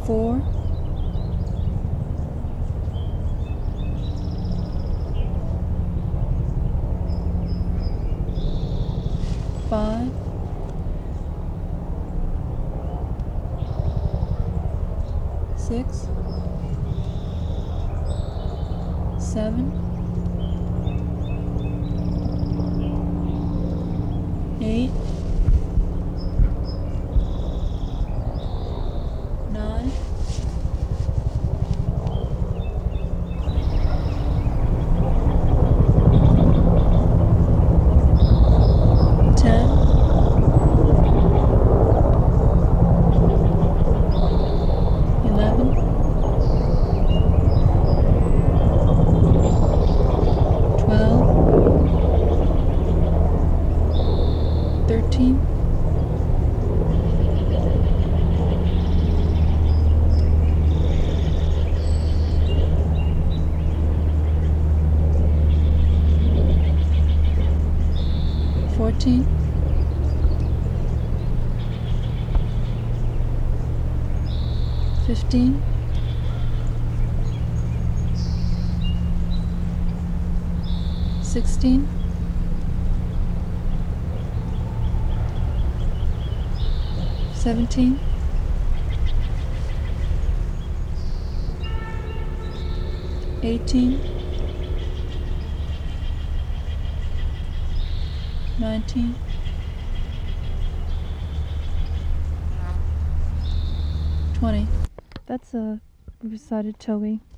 4, 5, 6, 7, 8, 9, 10, 11, 12, 13, 14, 15, 16, 17, 18, 19, 20. That's a recited TOEIC.